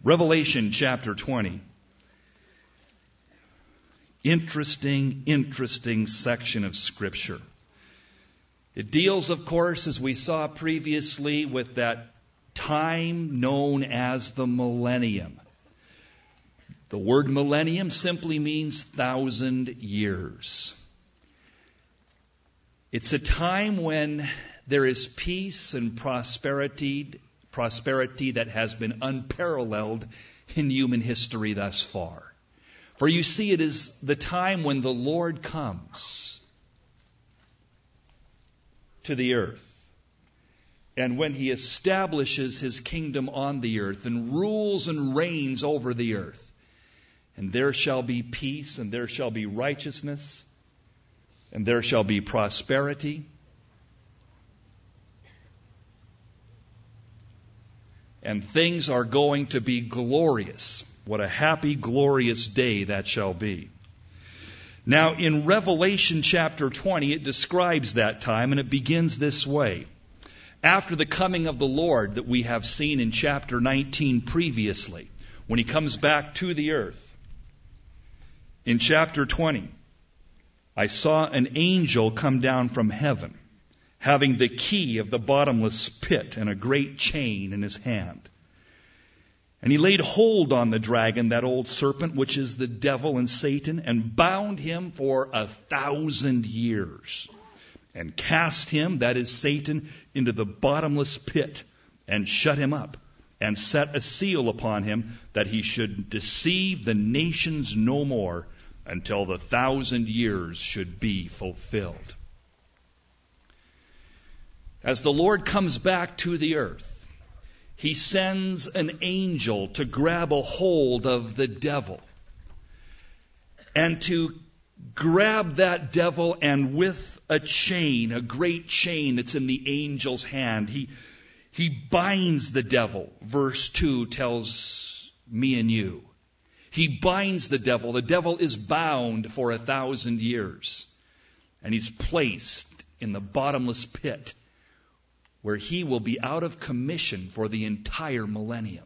Revelation chapter 20. Interesting section of Scripture. It deals, of course, as we saw previously, with that time known as the millennium. The word millennium simply means 1,000 years. It's a time when there is peace and prosperity that has been unparalleled in human history thus far. For you see, it is the time when the Lord comes to the earth, and when He establishes His kingdom on the earth and rules and reigns over the earth. And there shall be peace, and there shall be righteousness, and there shall be prosperity. And things are going to be glorious. What a happy, glorious day that shall be. Now, in Revelation chapter 20, it describes that time, and it begins this way. After the coming of the Lord that we have seen in chapter 19 previously, when He comes back to the earth, in chapter 20, I saw an angel come down from heaven, having the key of the bottomless pit and a great chain in his hand. And he laid hold on the dragon, that old serpent, which is the devil and Satan, and bound him for 1,000 years, and cast him, that is Satan, into the bottomless pit, and shut him up, and set a seal upon him, that he should deceive the nations no more, until the 1,000 years should be fulfilled. As the Lord comes back to the earth, He sends an angel to grab a hold of the devil, and to grab that devil, and with a chain, a great chain that's in the angel's hand, he binds the devil. Verse 2 tells me and you. He binds the devil. The devil is bound for 1,000 years. And he's placed in the bottomless pit, where he will be out of commission for the entire millennium.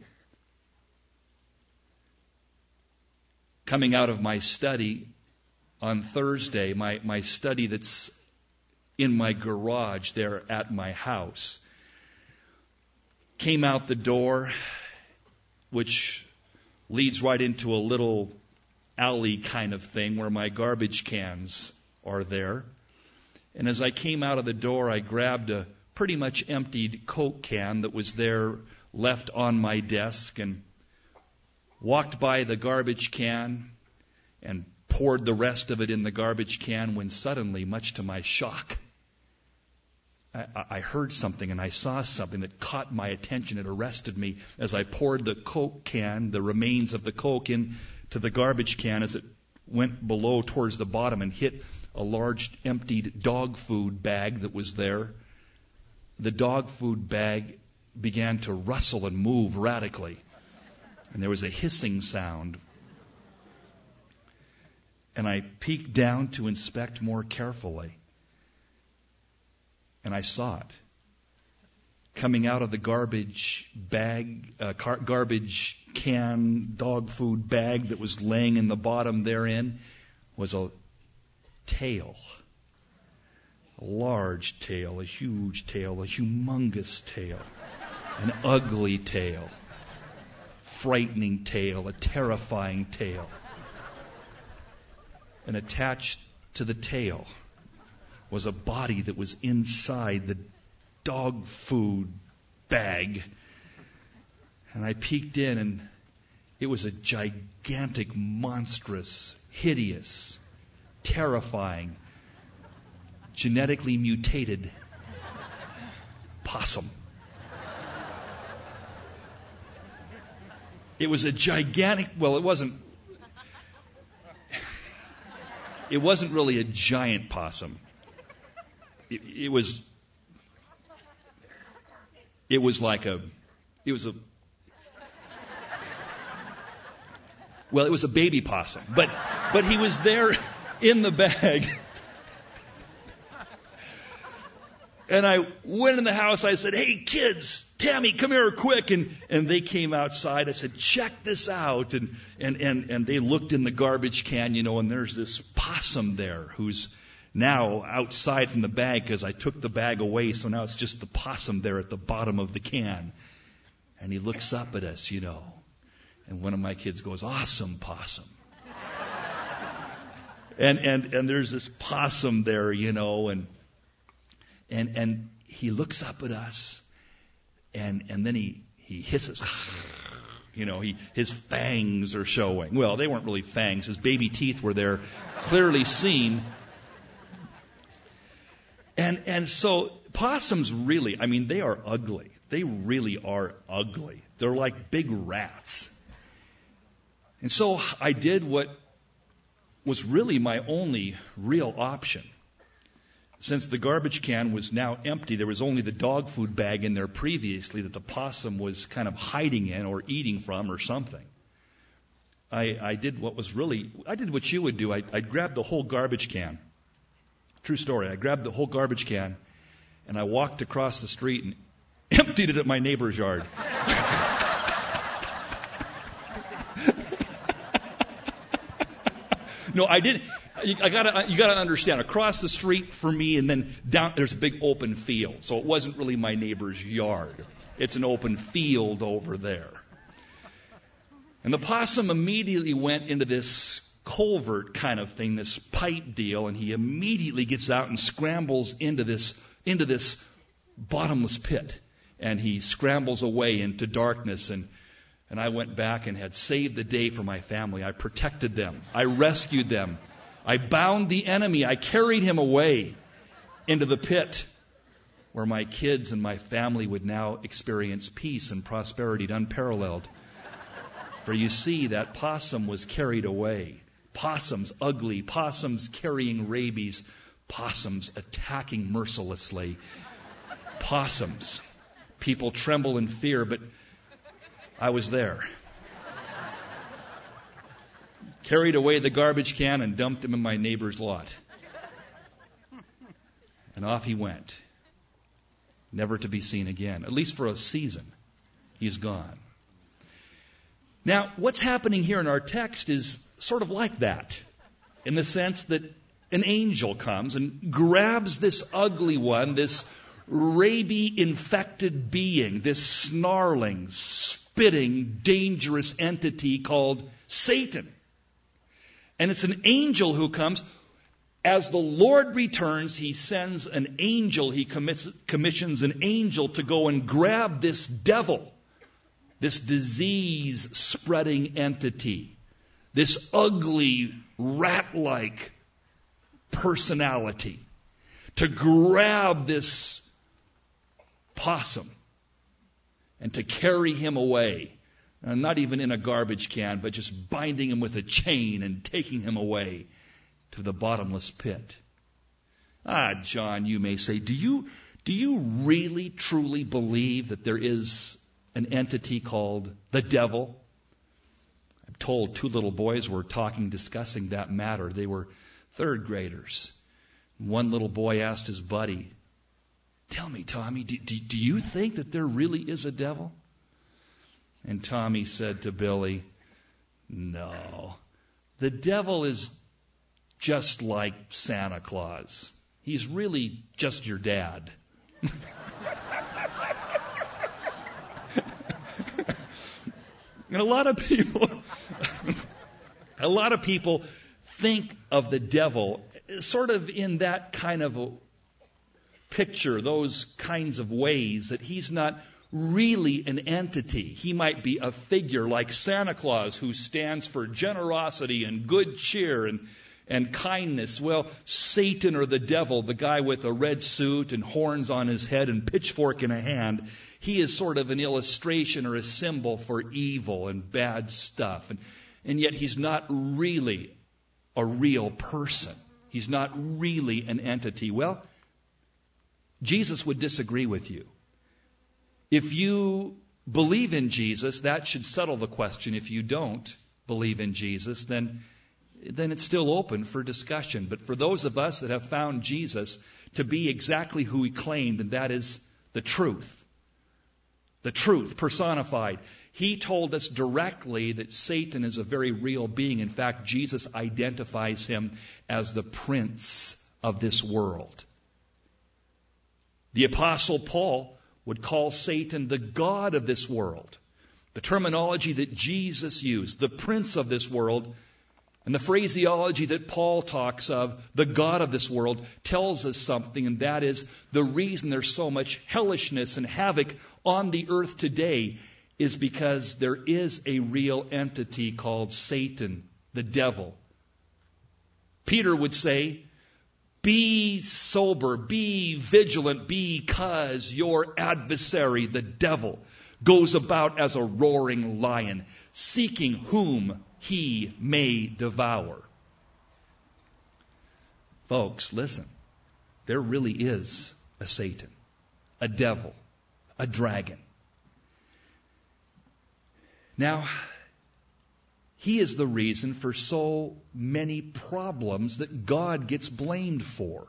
Coming out of my study on Thursday, my study that's in my garage there at my house, came out the door, which leads right into a little alley kind of thing where my garbage cans are there. And as I came out of the door, I grabbed a pretty much emptied Coke can that was there left on my desk, and walked by the garbage can and poured the rest of it in the garbage can, when suddenly, much to my shock, I heard something and I saw something that caught my attention. It arrested me as I poured the Coke can, the remains of the Coke, into the garbage can as it went below towards the bottom and hit a large emptied dog food bag that was there. The dog food bag began to rustle and move radically, and there was a hissing sound. And I peeked down to inspect more carefully. And I saw it. Coming out of the garbage bag, garbage can, dog food bag that was laying in the bottom therein, was a tail. A large tail, a huge tail, a humongous tail, an ugly tail, frightening tail, a terrifying tail. And attached to the tail was a body that was inside the dog food bag. And I peeked in, and it was a gigantic, monstrous, hideous, terrifying, genetically mutated possum. It was a gigantic, well, it wasn't really a giant possum. It was a baby possum. But he was there in the bag. And I went in the house. I said, "Hey, kids, Tammy, come here quick." And they came outside. I said, "Check this out." And they looked in the garbage can, and there's this possum there who's now outside from the bag because I took the bag away. So now it's just the possum there at the bottom of the can. And he looks up at us, And one of my kids goes, "Awesome, possum." And there's this possum there, and he looks up at us, and then he hisses. His fangs are showing. Well, they weren't really fangs. His baby teeth were there, clearly seen. And so possums really, they are ugly. They really are ugly. They're like big rats. And so I did what was really my only real option. Since the garbage can was now empty, there was only the dog food bag in there previously that the possum was kind of hiding in or eating from or something. I did what you would do. I'd grab the whole garbage can. True story. I grabbed the whole garbage can and I walked across the street and emptied it at my neighbor's yard. No, I didn't. You gotta understand. Across the street for me, and then down there's a big open field, so it wasn't really my neighbor's yard. It's an open field over there. And the possum immediately went into this culvert kind of thing, this pipe deal, and he immediately gets out and scrambles into this bottomless pit, and he scrambles away into darkness. And I went back and had saved the day for my family. I protected them. I rescued them. I bound the enemy. I carried him away into the pit where my kids and my family would now experience peace and prosperity unparalleled. For you see, that possum was carried away. Possums ugly. Possums carrying rabies. Possums attacking mercilessly. Possums. People tremble in fear, but I was there. Carried away the garbage can and dumped him in my neighbor's lot. And off he went. Never to be seen again. At least for a season. He's gone. Now, what's happening here in our text is sort of like that. In the sense that an angel comes and grabs this ugly one, this rabies-infected being, this snarling, spitting, dangerous entity called Satan. And it's an angel who comes. As the Lord returns, he sends an angel, he commissions an angel to go and grab this devil, this disease-spreading entity, this ugly, rat-like personality, to grab this possum and to carry him away. Not even in a garbage can, but just binding him with a chain and taking him away to the bottomless pit. John, you may say, do you really, truly believe that there is an entity called the devil? I'm told 2 little boys were discussing that matter. They were 3rd graders. One little boy asked his buddy, "Tell me, Tommy, do you think that there really is a devil?" And Tommy said to Billy, "No, the devil is just like Santa Claus. He's really just your dad." And a lot of people think of the devil sort of in that kind of a picture, those kinds of ways, that he's not really an entity. He might be a figure like Santa Claus who stands for generosity and good cheer and kindness. Well, Satan or the devil, the guy with a red suit and horns on his head and pitchfork in a hand, he is sort of an illustration or a symbol for evil and bad stuff. And yet he's not really a real person. He's not really an entity. Well, Jesus would disagree with you. If you believe in Jesus, that should settle the question. If you don't believe in Jesus, then it's still open for discussion. But for those of us that have found Jesus, to be exactly who he claimed, and that is the truth. The truth personified. He told us directly that Satan is a very real being. In fact, Jesus identifies him as the prince of this world. The Apostle Paul would call Satan the god of this world. The terminology that Jesus used, the prince of this world, and the phraseology that Paul talks of, the god of this world, tells us something, and that is the reason there's so much hellishness and havoc on the earth today is because there is a real entity called Satan, the devil. Peter would say, be sober, be vigilant, because your adversary, the devil, goes about as a roaring lion, seeking whom he may devour. Folks, listen. There really is a Satan, a devil, a dragon. Now, he is the reason for so many problems that God gets blamed for.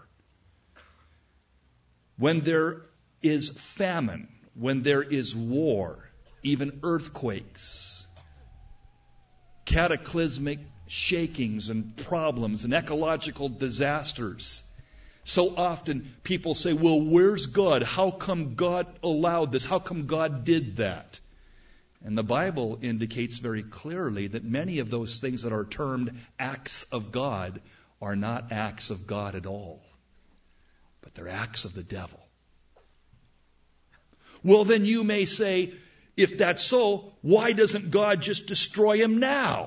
When there is famine, when there is war, even earthquakes, cataclysmic shakings and problems and ecological disasters, so often people say, well, where's God? How come God allowed this? How come God did that? And the Bible indicates very clearly that many of those things that are termed acts of God are not acts of God at all, but they're acts of the devil. Well, then you may say, if that's so, why doesn't God just destroy him now?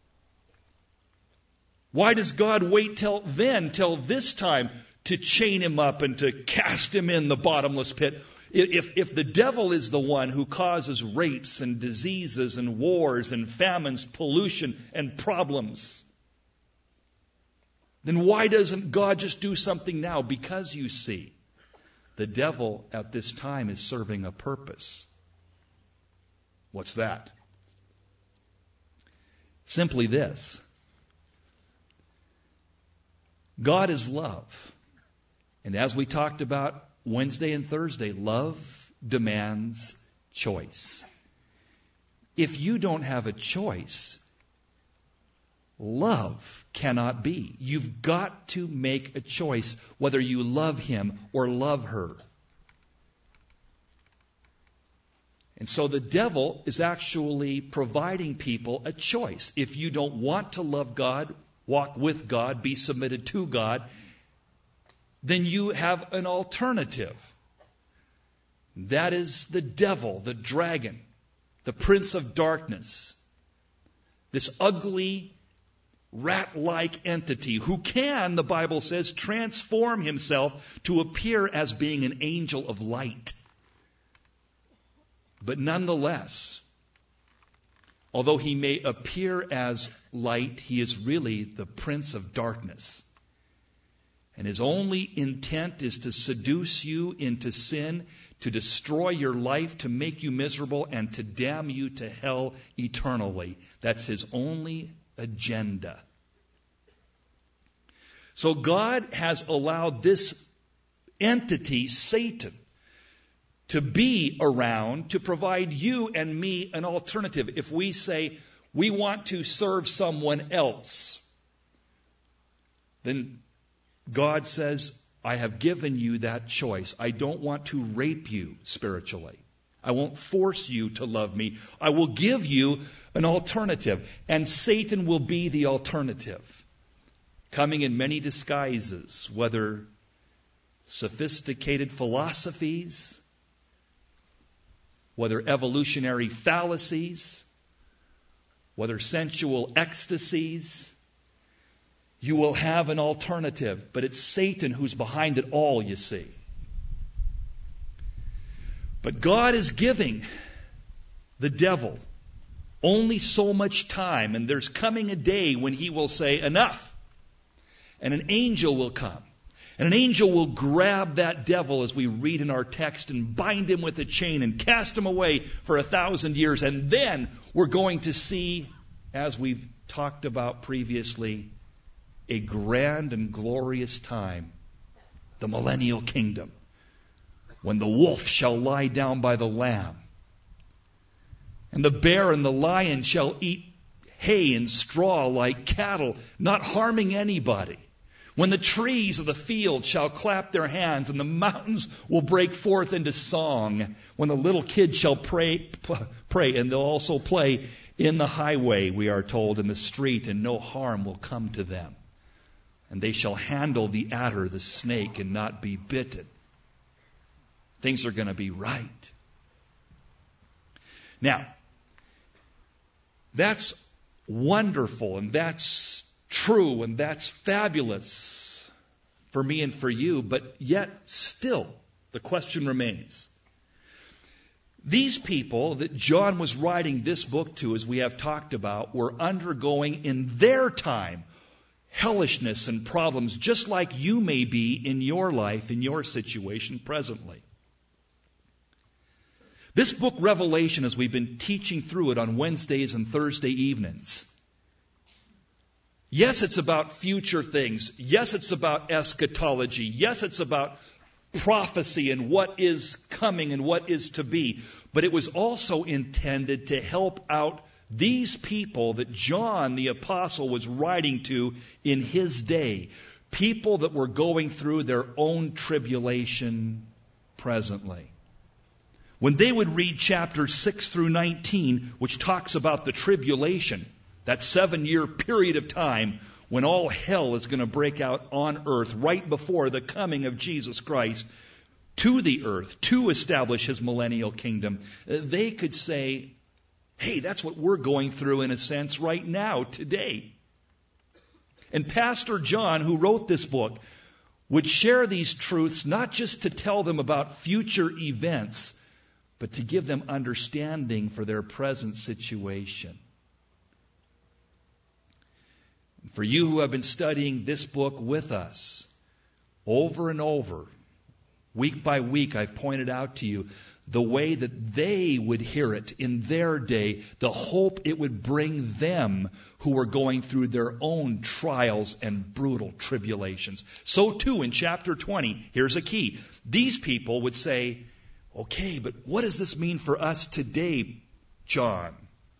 Why does God wait till this time, to chain him up and to cast him in the bottomless pit? If the devil is the one who causes rapes and diseases and wars and famines, pollution and problems, then why doesn't God just do something now? Because, you see, the devil at this time is serving a purpose. What's that? Simply this. God is love. And as we talked about Wednesday and Thursday, love demands choice. If you don't have a choice, love cannot be. You've got to make a choice whether you love him or love her. And so the devil is actually providing people a choice. If you don't want to love God, walk with God, be submitted to God, then you have an alternative. That is the devil, the dragon, the prince of darkness, this ugly, rat-like entity who can, the Bible says, transform himself to appear as being an angel of light. But nonetheless, although he may appear as light, he is really the prince of darkness. And his only intent is to seduce you into sin, to destroy your life, to make you miserable, and to damn you to hell eternally. That's his only agenda. So God has allowed this entity, Satan, to be around to provide you and me an alternative. If we say we want to serve someone else, then God says, I have given you that choice. I don't want to rape you spiritually. I won't force you to love me. I will give you an alternative. And Satan will be the alternative, coming in many disguises, whether sophisticated philosophies, whether evolutionary fallacies, whether sensual ecstasies. You will have an alternative, but it's Satan who's behind it all, you see. But God is giving the devil only so much time, and there's coming a day when he will say, enough. And an angel will come. And an angel will grab that devil, as we read in our text, and bind him with a chain and cast him away for 1,000 years. And then we're going to see, as we've talked about previously, a grand and glorious time the millennial kingdom, when the wolf shall lie down by the lamb, and the bear and the lion shall eat hay and straw like cattle, not harming anybody. When the trees of the field shall clap their hands, and the mountains will break forth into song. When the little kids shall pray, and they'll also play in the highway, we are told, in the street, and no harm will come to them. And they shall handle the adder, the snake, and not be bitten. Things are going to be right. Now, that's wonderful, and that's true, and that's fabulous for me and for you, but yet still the question remains. These people that John was writing this book to, as we have talked about, were undergoing in their time hellishness and problems, just like you may be in your life, in your situation presently. This book, Revelation, as we've been teaching through it on Wednesdays and Thursday evenings, yes, it's about future things. Yes, it's about eschatology. Yes, it's about prophecy and what is coming and what is to be. But it was also intended to help out these people that John the Apostle was writing to in his day. People that were going through their own tribulation presently. When they would read chapters 6 through 19, which talks about the tribulation, that 7-year period of time when all hell is going to break out on earth right before the coming of Jesus Christ to the earth to establish his millennial kingdom, they could say, hey, that's what we're going through in a sense right now, today. And Pastor John, who wrote this book, would share these truths not just to tell them about future events, but to give them understanding for their present situation. For you who have been studying this book with us, over and over, week by week, I've pointed out to you the way that they would hear it in their day, the hope it would bring them who were going through their own trials and brutal tribulations. So too in chapter 20, here's a key. These people would say, okay, but what does this mean for us today, John?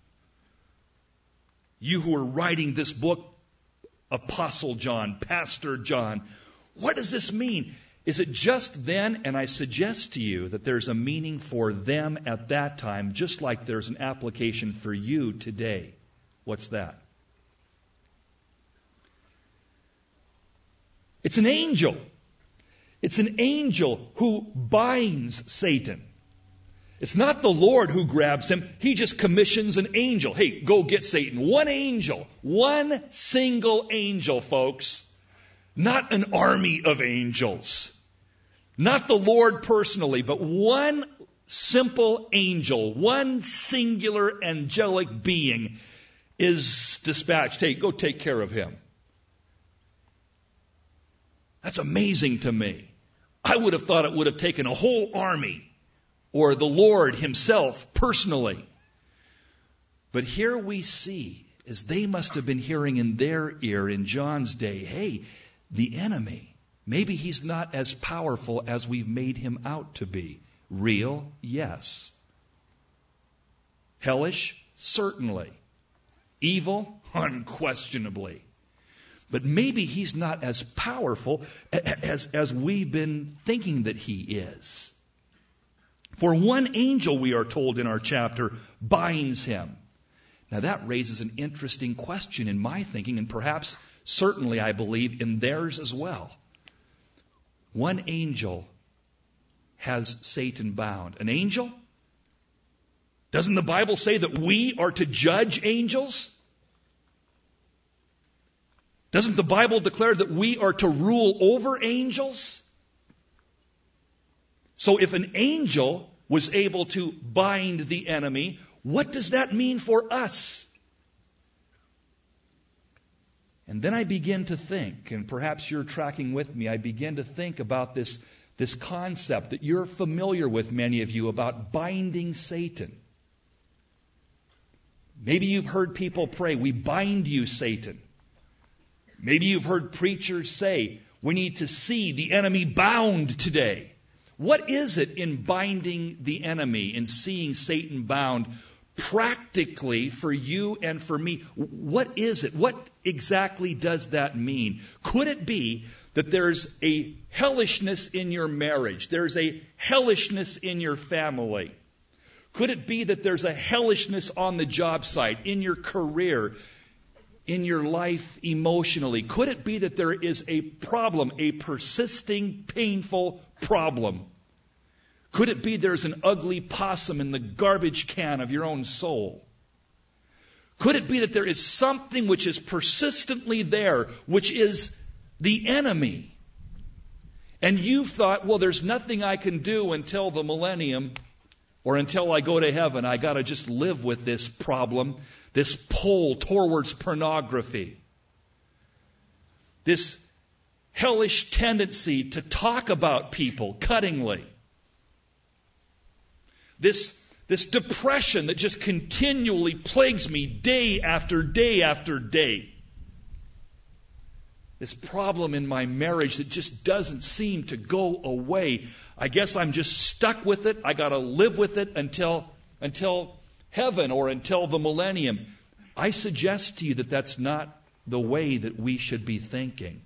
You who are writing this book, Apostle John, Pastor John, what does this mean? Is it just then? And I suggest to you that there's a meaning for them at that time, just like there's an application for you today. What's that? It's an angel. It's an angel who binds Satan. It's not the Lord who grabs him. He just commissions an angel. Hey, go get Satan. One angel. One single angel, folks. Not an army of angels. Not the Lord personally, but one simple angel, one singular angelic being is dispatched. Hey, go take care of him. That's amazing to me. I would have thought it would have taken a whole army or the Lord himself personally. But here we see, as they must have been hearing in their ear in John's day, hey, the enemy, maybe he's not as powerful as we've made him out to be. Real? Yes. Hellish? Certainly. Evil? Unquestionably. But maybe he's not as powerful as we've been thinking that he is. For one angel, we are told in our chapter, binds him. Now that raises an interesting question in my thinking, and perhaps, certainly, I believe, in theirs as well. One angel has Satan bound. An angel? Doesn't the Bible say that we are to judge angels? Doesn't the Bible declare that we are to rule over angels? So if an angel was able to bind the enemy, what does that mean for us? And then I begin to think, and perhaps you're tracking with me, I begin to think about this concept that you're familiar with, many of you, about binding Satan. Maybe you've heard people pray, we bind you, Satan. Maybe you've heard preachers say, We need to see the enemy bound today. What is it in binding the enemy and seeing Satan bound practically for you and for me? What is it? What exactly does that mean? Could it be that there's a hellishness in your marriage? There's a hellishness in your family? Could it be that there's a hellishness on the job site, in your career, in your life emotionally? Could it be that there is a problem, a persisting, painful problem? Could it be there's an ugly possum in the garbage can of your own soul? Could it be that there is something which is persistently there, which is the enemy? And you've thought, well, there's nothing I can do until the millennium or until I go to heaven. I got to just live with this problem, this pull towards pornography, this hellish tendency to talk about people cuttingly, this depression that just continually plagues me day after day after day. This problem in my marriage that just doesn't seem to go away. I guess I'm just stuck with it. I got to live with it until heaven or until the millennium. I suggest to you that that's not the way that we should be thinking.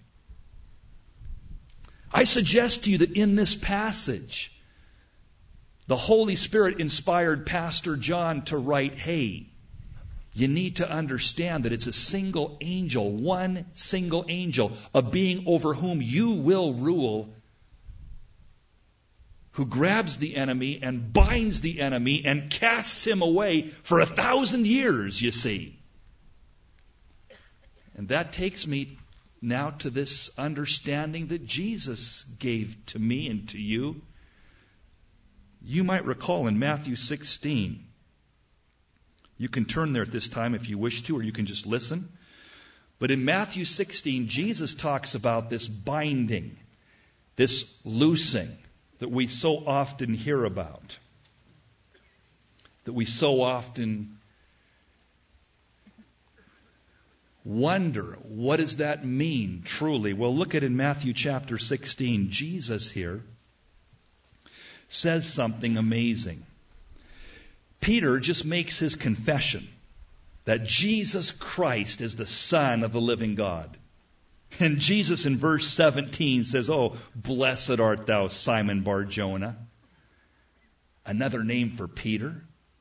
I suggest to you that in this passage, the Holy Spirit inspired Pastor John to write, hey, you need to understand that it's a single angel, one single angel, a being over whom you will rule, who grabs the enemy and binds the enemy and casts him away for 1,000 years, you see. And that takes me now to this understanding that Jesus gave to me and to you. You might recall in Matthew 16, you can turn there at this time if you wish to, or you can just listen. But in Matthew 16, Jesus talks about this binding, this loosing that we so often hear about, that we so often wonder, what does that mean truly? Well, look at in Matthew chapter 16, Jesus here says something amazing. Peter just makes his confession that Jesus Christ is the Son of the living God. And Jesus in verse 17 says, oh, blessed art thou, Simon Bar-Jonah. Another name for Peter.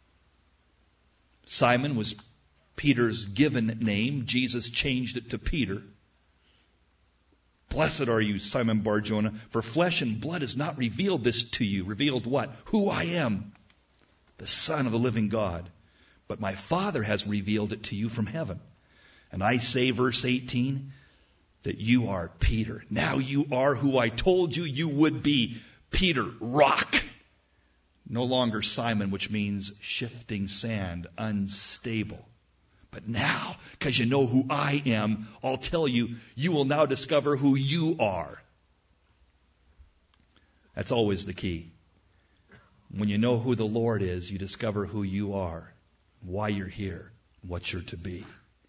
Simon was Peter's given name. Jesus changed it to Peter. Blessed are you, Simon Bar-Jonah, for flesh and blood has not revealed this to you. Revealed what? Who I am, the Son of the living God. But my Father has revealed it to you from heaven. And I say, verse 18, that you are Peter. Now you are who I told you you would be, Peter, rock. No longer Simon, which means shifting sand, unstable. But now, because you know who I am, I'll tell you, you will now discover who you are. That's always the key. When you know who the Lord is, you discover who you are, why you're here, what you're to be.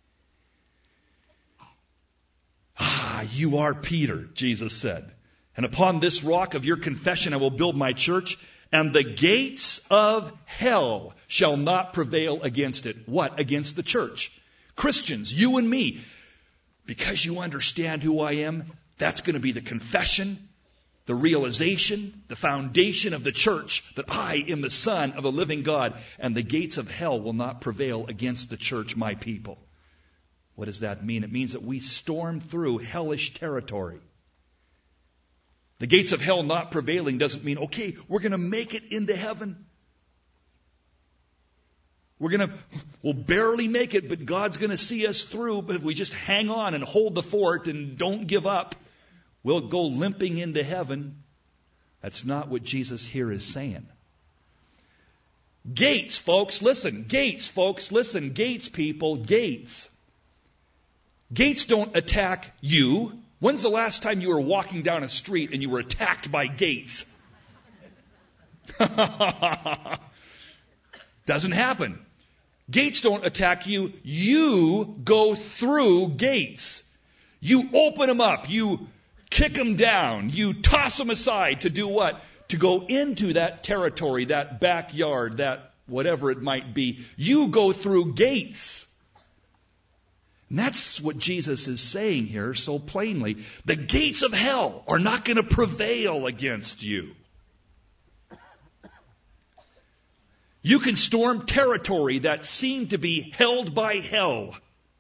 You are Peter, Jesus said. And upon this rock of your confession I will build my church, and the gates of hell shall not prevail against it. What? Against the church. Christians, you and me. Because you understand who I am, that's going to be the confession, the realization, the foundation of the church, that I am the Son of the living God, and the gates of hell will not prevail against the church, my people. What does that mean? It means that we storm through hellish territory. The gates of hell not prevailing doesn't mean, okay, we're going to make it into heaven. We'll barely make it, but God's going to see us through. But if we just hang on and hold the fort and don't give up, we'll go limping into heaven. That's not what Jesus here is saying. Gates, folks, listen. Gates, folks, listen. Gates, people, gates. Gates don't attack you. When's the last time you were walking down a street and you were attacked by gates? Doesn't happen. Gates don't attack you. You go through gates. You open them up. You kick them down. You toss them aside to do what? To go into that territory, that backyard, that whatever it might be. You go through gates. And that's what Jesus is saying here so plainly. The gates of hell are not going to prevail against you. You can storm territory that seemed to be held by hell.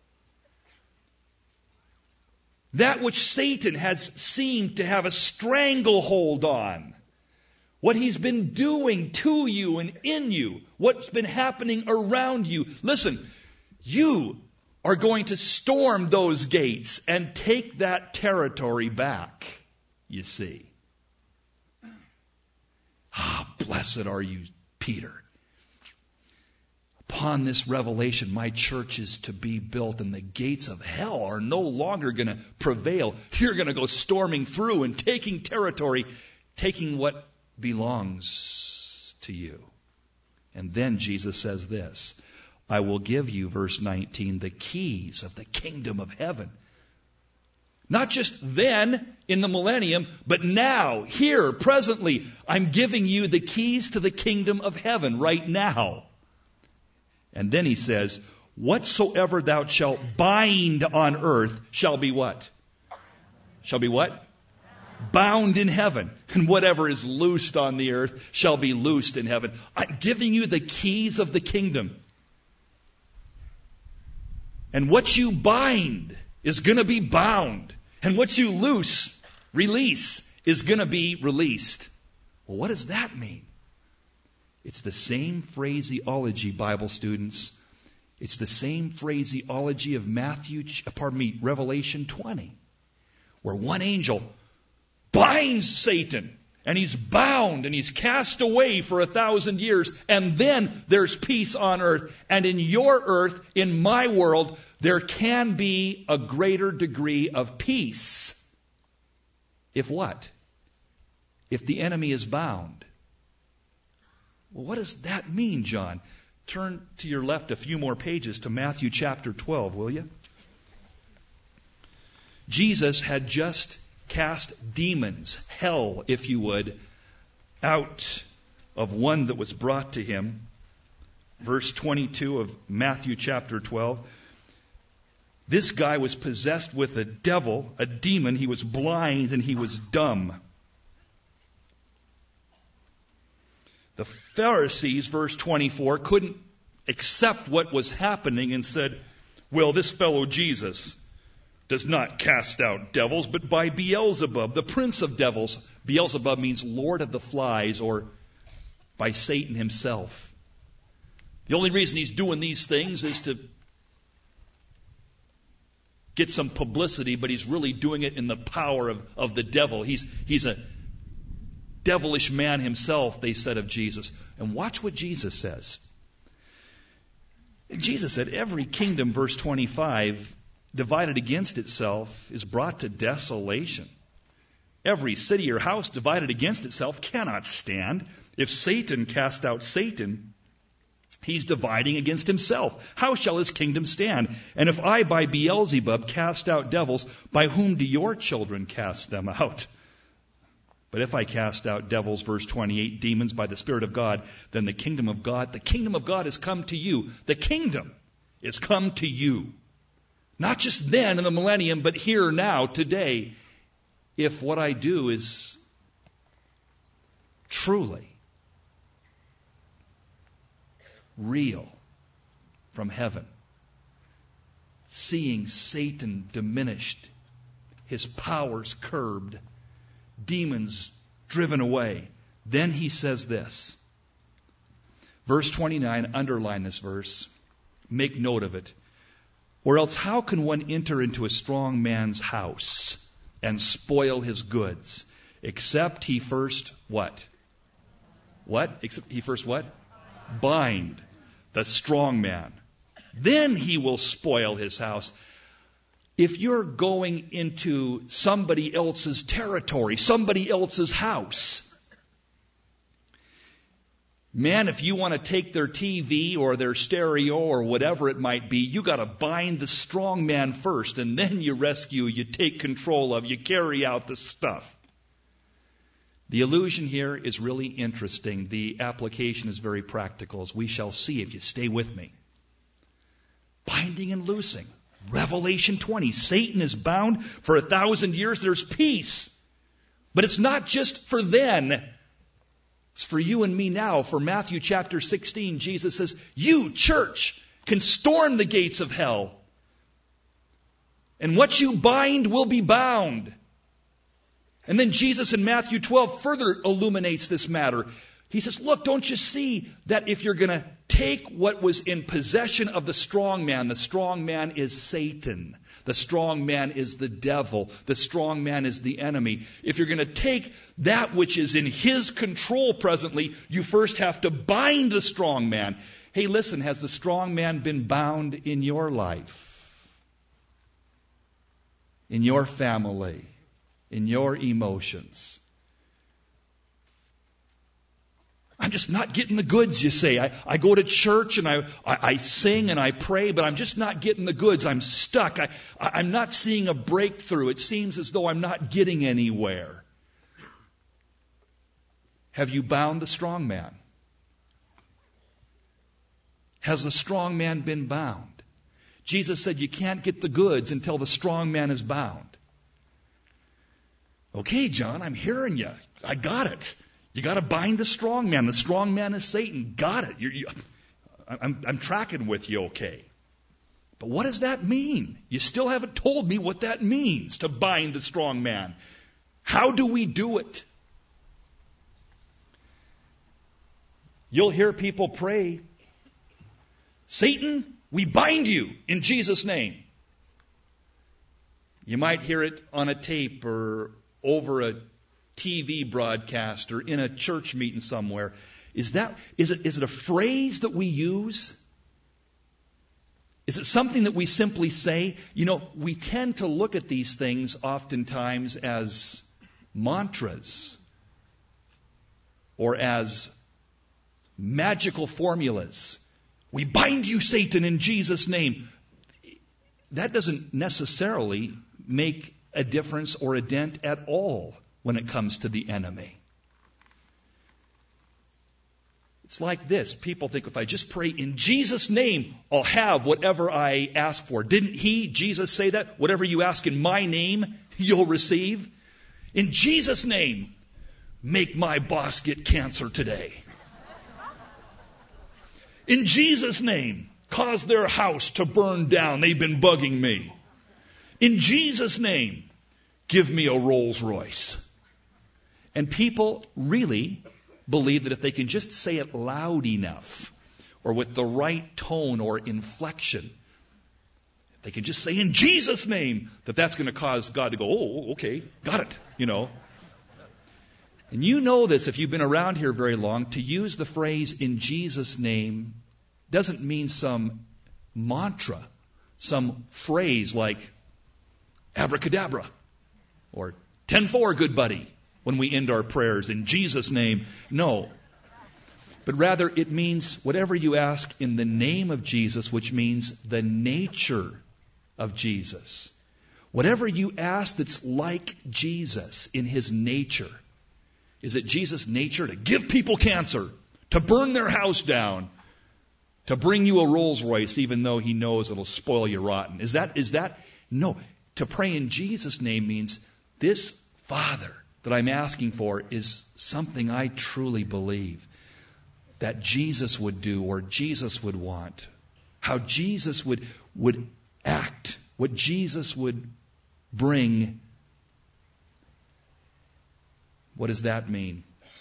That which Satan has seemed to have a stranglehold on. What he's been doing to you and in you. What's been happening around you. Listen, you are going to storm those gates and take that territory back, you see. Blessed are you, Peter. Upon this revelation, my church is to be built, and the gates of hell are no longer going to prevail. You're going to go storming through and taking territory, taking what belongs to you. And then Jesus says this, I will give you, verse 19, the keys of the kingdom of heaven. Not just then in the millennium, but now, here, presently, I'm giving you the keys to the kingdom of heaven right now. And then he says, whatsoever thou shalt bind on earth shall be what? Shall be what? Bound in heaven. And whatever is loosed on the earth shall be loosed in heaven. I'm giving you the keys of the kingdom. And what you bind is going to be bound. And what you release, is going to be released. Well, what does that mean? It's the same phraseology, Bible students. It's the same phraseology of Revelation 20, where one angel binds Satan, and he's bound, and he's cast away for 1,000 years, and then there's peace on earth. And in your earth, in my world, there can be a greater degree of peace. If what? If the enemy is bound. Well, what does that mean, John? Turn to your left a few more pages to Matthew chapter 12, will you? Jesus had just cast demons, hell, if you would, out of one that was brought to him. Verse 22 of Matthew chapter 12. This guy was possessed with a devil, a demon. He was blind and he was dumb. The Pharisees, verse 24, couldn't accept what was happening and said, well, this fellow Jesus does not cast out devils, but by Beelzebub, the prince of devils. Beelzebub means Lord of the Flies, or by Satan himself. The only reason he's doing these things is to get some publicity, but he's really doing it in the power of the devil. He's a devilish man himself, they said of Jesus. And watch what Jesus says. Jesus said, every kingdom, verse 25, divided against itself is brought to desolation. Every city or house divided against itself cannot stand. If Satan cast out Satan, he's dividing against himself. How shall his kingdom stand? And if I by Beelzebub cast out devils, by whom do your children cast them out? But if I cast out devils, verse 28, demons by the Spirit of God, then the kingdom of God has come to you. The kingdom is come to you. Not just then in the millennium, but here now, today, if what I do is truly real from heaven. Seeing Satan diminished, his powers curbed, demons driven away. Then he says this. Verse 29, underline this verse. Make note of it. Or else how can one enter into a strong man's house and spoil his goods, except he first what? What? Except he first what? Bind the strong man. Then he will spoil his house. If you're going into somebody else's territory, somebody else's house, Man, if you want to take their TV or their stereo or whatever it might be, you got to bind the strong man first, and then you rescue, you take control of, you carry out the stuff. The allusion here is really interesting. The application is very practical, as we shall see if you stay with me. Binding and loosing. Revelation 20. Satan is bound for 1,000 years. There's peace. But it's not just for then. It's for you and me now. For Matthew chapter 16, Jesus says, you, church, can storm the gates of hell. And what you bind will be bound. And then Jesus in Matthew 12 further illuminates this matter. He says, look, don't you see that if you're going to take what was in possession of the strong man is Satan. The strong man is the devil. The strong man is the enemy. If you're going to take that which is in his control presently, you first have to bind the strong man. Hey, listen, has the strong man been bound in your life? In your family? In your emotions? I'm just not getting the goods, you say. I go to church and I sing and I pray, but I'm just not getting the goods. I'm stuck. I'm not seeing a breakthrough. It seems as though I'm not getting anywhere. Have you bound the strong man? Has the strong man been bound? Jesus said you can't get the goods until the strong man is bound. Okay, John, I'm hearing you. I got it. You got to bind the strong man. The strong man is Satan. Got it. I'm tracking with you, okay. But what does that mean? You still haven't told me what that means, to bind the strong man. How do we do it? You'll hear people pray, Satan, we bind you in Jesus' name. You might hear it on a tape or over a TV broadcast or in a church meeting somewhere. Is it a phrase that we use? Is it something that we simply say? You know, we tend to look at these things oftentimes as mantras or as magical formulas. We bind you, Satan, in Jesus' name. That doesn't necessarily make a difference or a dent at all when it comes to the enemy. It's like this. People think if I just pray in Jesus' name, I'll have whatever I ask for. Didn't Jesus, say that? Whatever you ask in my name, you'll receive. In Jesus' name, make my boss get cancer today. In Jesus' name, cause their house to burn down. They've been bugging me. In Jesus' name, give me a Rolls Royce. And people really believe that if they can just say it loud enough or with the right tone or inflection, they can just say in Jesus' name, that's going to cause God to go, oh, okay, got it, you know. And you know this if you've been around here very long. To use the phrase in Jesus' name doesn't mean some mantra, some phrase like abracadabra or 10-4, good buddy, when we end our prayers in Jesus' name. No. But rather it means whatever you ask in the name of Jesus, which means the nature of Jesus. Whatever you ask that's like Jesus in his nature. Is it Jesus' nature to give people cancer, to burn their house down, to bring you a Rolls Royce even though he knows it'll spoil you rotten? Is that? No. To pray in Jesus' name means this Father that I'm asking for is something I truly believe that Jesus would do or Jesus would want. How Jesus would act, what Jesus would bring. What does that mean?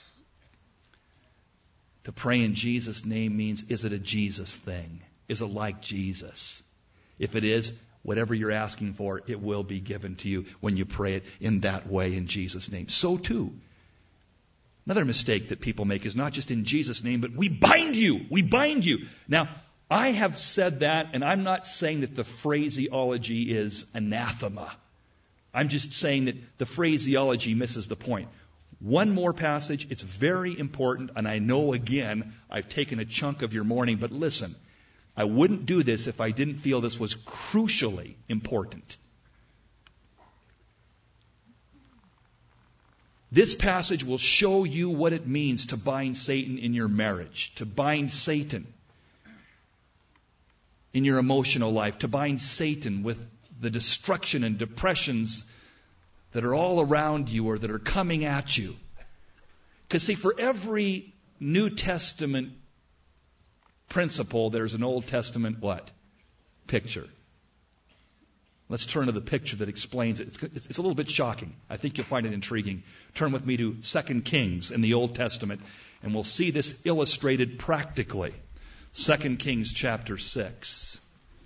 To pray in Jesus' name means, is it a Jesus thing? Is it like Jesus? If it is, whatever you're asking for, it will be given to you when you pray it in that way in Jesus' name. So too, another mistake that people make is not just in Jesus' name, but we bind you. We bind you. Now, I have said that, and I'm not saying that the phraseology is anathema. I'm just saying that the phraseology misses the point. One more passage. It's very important, and I know, again, I've taken a chunk of your morning, but listen, I wouldn't do this if I didn't feel this was crucially important. This passage will show you what it means to bind Satan in your marriage, to bind Satan in your emotional life, to bind Satan with the destruction and depressions that are all around you or that are coming at you. Because see, for every New Testament principle, there's an Old Testament what? Picture. Let's turn to the picture that explains it. It's a little bit shocking. I think you'll find it intriguing. Turn with me to 2 Kings in the Old Testament, and we'll see this illustrated practically. 2 Kings chapter 6.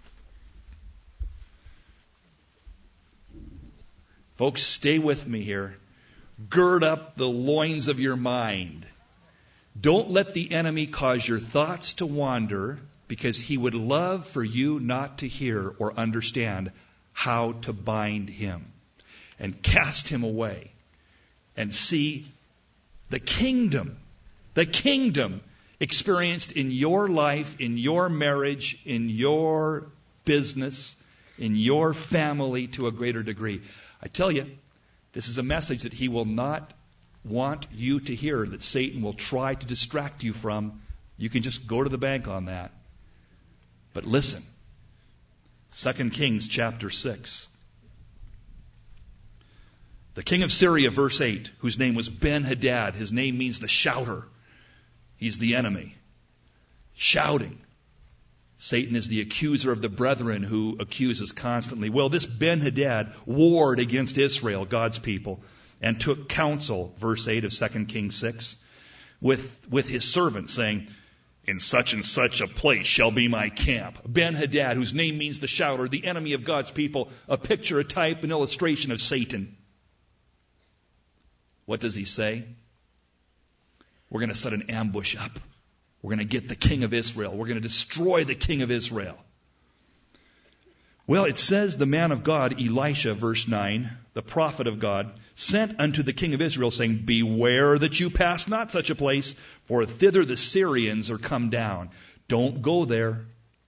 Folks, stay with me here. Gird up the loins of your mind. Don't let the enemy cause your thoughts to wander, because he would love for you not to hear or understand how to bind him and cast him away and see the kingdom experienced in your life, in your marriage, in your business, in your family to a greater degree. I tell you, this is a message that he will not want you to hear, that Satan will try to distract you from. You can just go to the bank on that. But listen, 2 Kings chapter 6. The king of Syria, verse 8, whose name was Ben-Hadad. His name means the shouter. He's the enemy. Shouting. Satan is the accuser of the brethren who accuses constantly. Well, this Ben-Hadad warred against Israel, God's people, and took counsel, verse 8 of 2 Kings 6, with his servants, saying, in such and such a place shall be my camp. Ben-Hadad, whose name means the shouter, the enemy of God's people, a picture, a type, an illustration of Satan. What does he say? We're going to set an ambush up. We're going to get the king of Israel. We're going to destroy the king of Israel. Well, it says the man of God, Elisha, verse 9, the prophet of God, sent unto the king of Israel, saying, beware that you pass not such a place, for thither the Syrians are come down. Don't go there.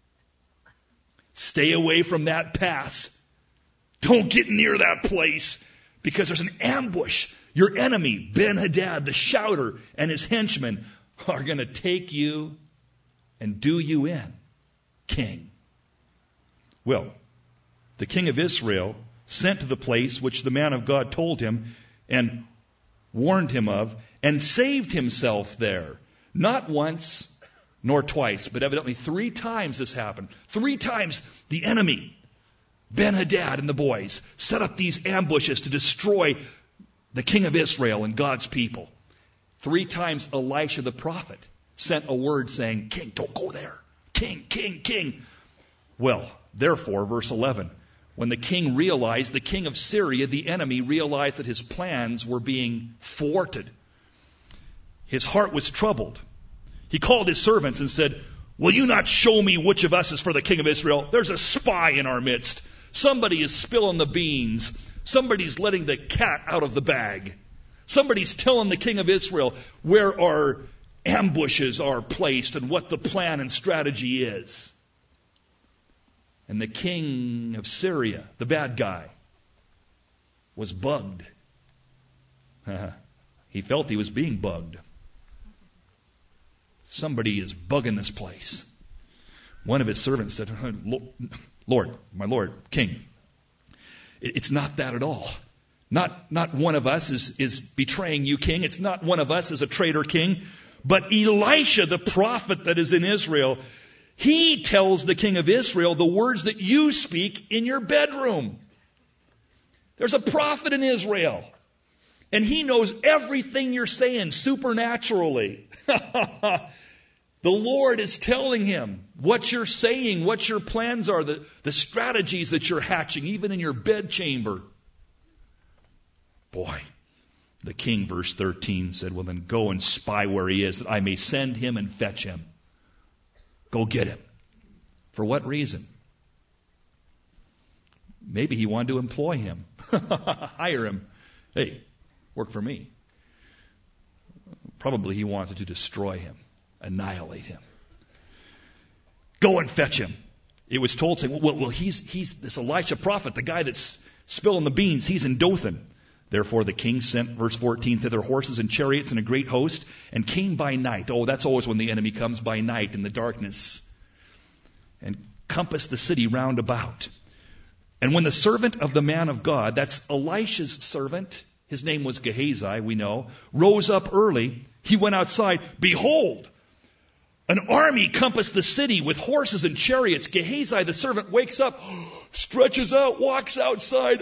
Stay away from that pass. Don't get near that place, because there's an ambush. Your enemy, Ben-Hadad, the shouter, and his henchmen are going to take you and do you in, king. Well, the king of Israel sent to the place which the man of God told him and warned him of, and saved himself there. Not once nor twice, but evidently 3 times this happened. 3 times the enemy, Ben-Hadad and the boys, set up these ambushes to destroy the king of Israel and God's people. 3 times Elisha the prophet sent a word saying, king, don't go there. King, king, king. Well, therefore, verse 11, when the king realized, the king of Syria, the enemy, realized that his plans were being thwarted, his heart was troubled. He called his servants and said, will you not show me which of us is for the king of Israel? There's a spy in our midst. Somebody is spilling the beans. Somebody's letting the cat out of the bag. Somebody's telling the king of Israel where our ambushes are placed and what the plan and strategy is. And the king of Syria, the bad guy, was bugged. He felt he was being bugged. Somebody is bugging this place. One of his servants said, Lord, my Lord, king, it's not that at all. Not one of us is betraying you, king. It's not one of us is a traitor, king. But Elisha, the prophet that is in Israel, he tells the king of Israel the words that you speak in your bedroom. There's a prophet in Israel, and he knows everything you're saying supernaturally. The Lord is telling him what you're saying, what your plans are, the strategies that you're hatching, even in your bedchamber. Boy, the king, verse 13, said, well, then go and spy where he is, that I may send him and fetch him. Go get him. For what reason? Maybe he wanted to employ him. Hire him. Hey, work for me. Probably he wanted to destroy him, annihilate him. Go and fetch him. It was told, saying, well, he's this Elisha prophet, the guy that's spilling the beans. He's in Dothan. Therefore the king sent, verse 14, thither horses and chariots and a great host, and came by night. Oh, that's always when the enemy comes, by night in the darkness, and compassed the city round about. And when the servant of the man of God, that's Elisha's servant, his name was Gehazi, we know, rose up early, he went outside. Behold, an army compassed the city with horses and chariots. Gehazi, the servant, wakes up, stretches out, walks outside,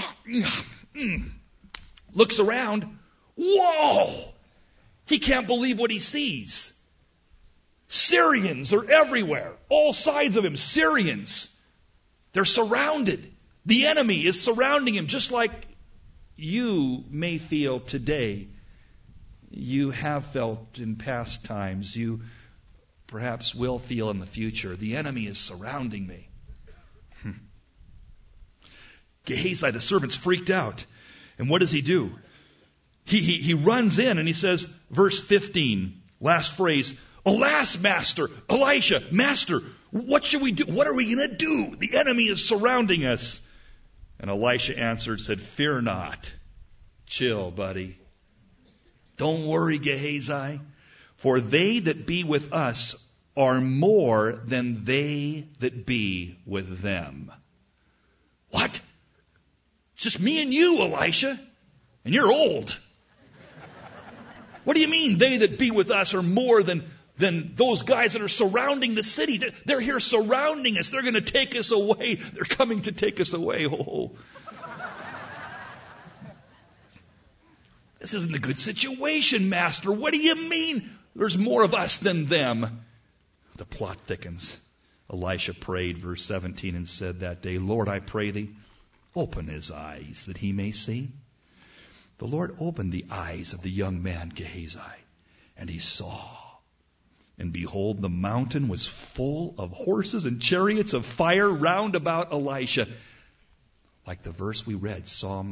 looks around. Whoa! He can't believe what he sees. Syrians are everywhere. All sides of him, Syrians. They're surrounded. The enemy is surrounding him, just like you may feel today. You have felt in past times. You perhaps will feel in the future. The enemy is surrounding me. Gehazi, the servant's freaked out. And what does he do? He runs in and he says, verse 15, last phrase, Alas, master, Elisha, master, what should we do? What are we going to do? The enemy is surrounding us. And Elisha answered, said, Fear not. Chill, buddy. Don't worry, Gehazi. For they that be with us are more than they that be with them. What? It's just me and you, Elisha. And you're old. What do you mean they that be with us are more than those guys that are surrounding the city? They're here surrounding us. They're going to take us away. They're coming to take us away. Oh. This isn't a good situation, master. What do you mean there's more of us than them? The plot thickens. Elisha prayed, verse 17, and said that day, Lord, I pray thee, open his eyes that he may see. The Lord opened the eyes of the young man Gehazi, and he saw. And behold, the mountain was full of horses and chariots of fire round about Elisha. Like the verse we read, Psalm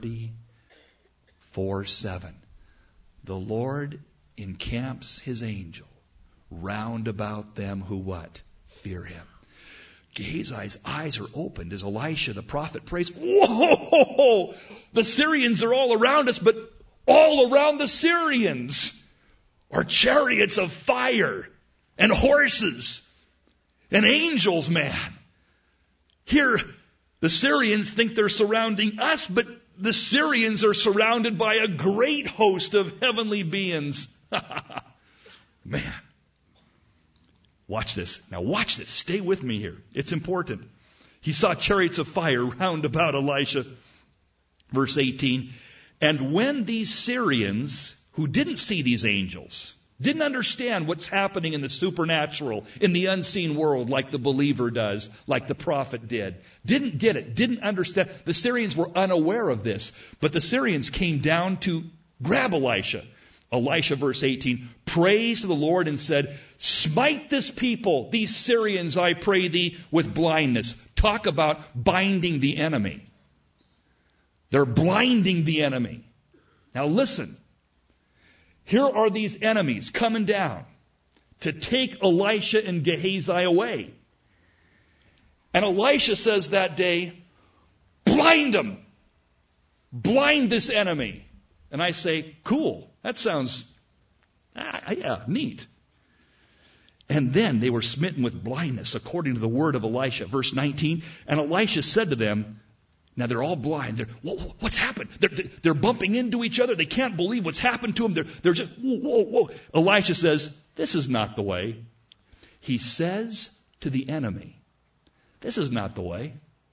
34:7. The Lord encamps his angel round about them who what? Fear him. Gehazi's eyes are opened as Elisha the prophet prays, Whoa! The Syrians are all around us, but all around the Syrians are chariots of fire and horses and angels, man. Here, the Syrians think they're surrounding us, but the Syrians are surrounded by a great host of heavenly beings. Man. Watch this. Now watch this. Stay with me here. It's important. He saw chariots of fire round about Elisha. Verse 18. And when these Syrians, who didn't see these angels, didn't understand what's happening in the supernatural, in the unseen world, like the believer does, like the prophet did, didn't get it, didn't understand. The Syrians were unaware of this. But the Syrians came down to grab Elisha. Elisha, verse 18, prays to the Lord and said, Smite this people, these Syrians, I pray thee, with blindness. Talk about binding the enemy. They're blinding the enemy. Now listen. Here are these enemies coming down to take Elisha and Gehazi away. And Elisha says that day, blind them. Blind this enemy. And I say, cool. That sounds, neat. And then they were smitten with blindness, according to the word of Elisha. Verse 19, and Elisha said to them, now they're all blind. What's happened? They're bumping into each other. They can't believe what's happened to them. They're just, whoa. Elisha says, this is not the way. He says to the enemy, this is not the way.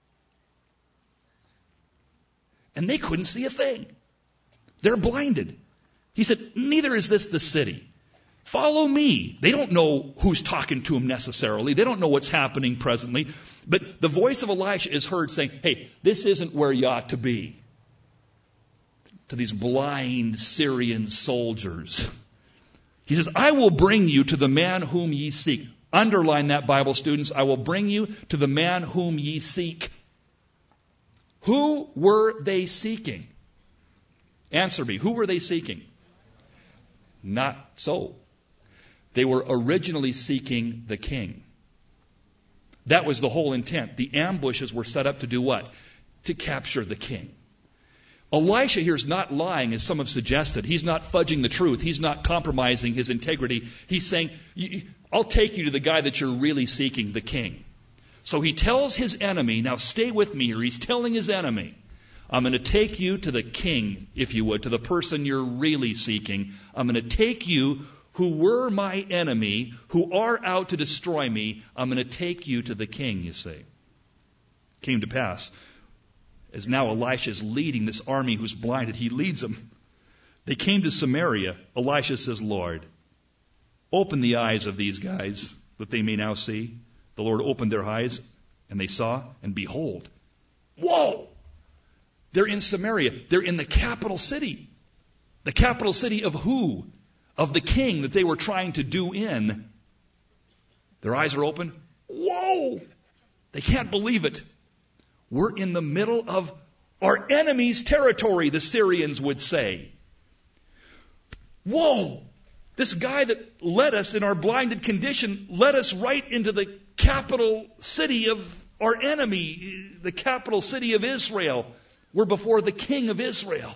And they couldn't see a thing. They're blinded. He said, neither is this the city. Follow me. They don't know who's talking to them necessarily. They don't know what's happening presently. But the voice of Elisha is heard saying, hey, this isn't where you ought to be. To these blind Syrian soldiers. He says, I will bring you to the man whom ye seek. Underline that, Bible students. I will bring you to the man whom ye seek. Who were they seeking? Answer me. Who were they seeking? Not so. They were originally seeking the king. That was the whole intent. The ambushes were set up to do what? To capture the king. Elisha here is not lying, as some have suggested. He's not fudging the truth. He's not compromising his integrity. He's saying, I'll take you to the guy that you're really seeking, the king. So he tells his enemy, now stay with me here. He's telling his enemy, I'm going to take you to the king, if you would, to the person you're really seeking. I'm going to take you who were my enemy, who are out to destroy me. I'm going to take you to the king, you see. Came to pass, as now Elisha is leading this army who's blinded, he leads them. They came to Samaria. Elisha says, Lord, open the eyes of these guys that they may now see. The Lord opened their eyes, and they saw, and behold, whoa! They're in Samaria. They're in the capital city. The capital city of who? Of the king that they were trying to do in. Their eyes are open. Whoa! They can't believe it. We're in the middle of our enemy's territory, the Syrians would say. Whoa! This guy that led us in our blinded condition led us right into the capital city of our enemy, the capital city of Israel. We're before the king of Israel.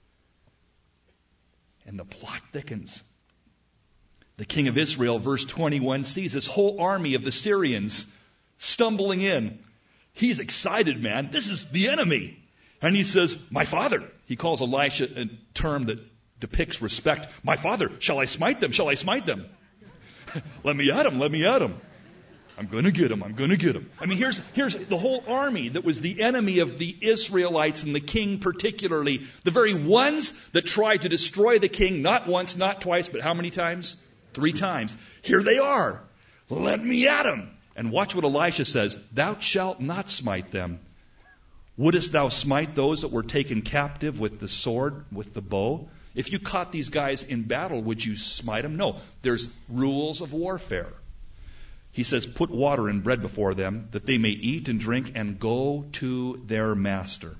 And the plot thickens. The king of Israel, verse 21, sees this whole army of the Syrians stumbling in. He's excited, man. This is the enemy. And he says, my father. He calls Elisha a term that depicts respect. My father, shall I smite them? Shall I smite them? Let me at him. Let me at him. I'm going to get him. I'm going to get him. I mean, here's the whole army that was the enemy of the Israelites and the king particularly. The very ones that tried to destroy the king, not once, not twice, but how many times? 3 times. Here they are. Let me at him. And watch what Elisha says. Thou shalt not smite them. Wouldest thou smite those that were taken captive with the sword, with the bow? If you caught these guys in battle, would you smite them? No. There's rules of warfare. He says, put water and bread before them, that they may eat and drink and go to their master.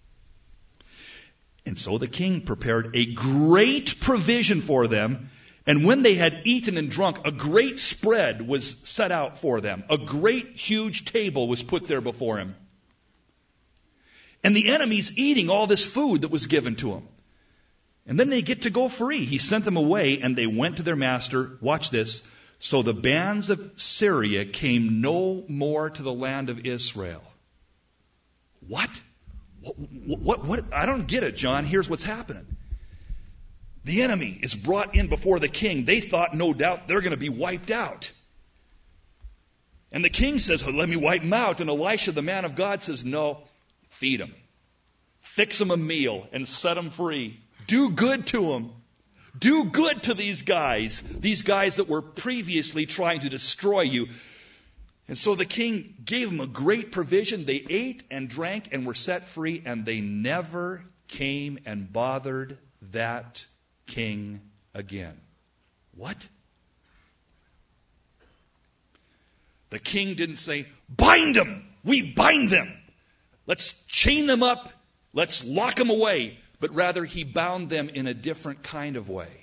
And so the king prepared a great provision for them. And when they had eaten and drunk, a great spread was set out for them. A great, huge table was put there before him. And the enemy's eating all this food that was given to them. And then they get to go free. He sent them away, and they went to their master. Watch this. So the bands of Syria came no more to the land of Israel. What? What? I don't get it, John. Here's what's happening. The enemy is brought in before the king. They thought, no doubt, they're going to be wiped out. And the king says, oh, let me wipe them out. And Elisha, the man of God, says, no, feed them. Fix them a meal and set them free. Do good to them. Do good to these guys that were previously trying to destroy you. And so the king gave them a great provision. They ate and drank and were set free, and they never came and bothered that king again. What? The king didn't say, bind them. We bind them. Let's chain them up. Let's lock them away. But rather he bound them in a different kind of way.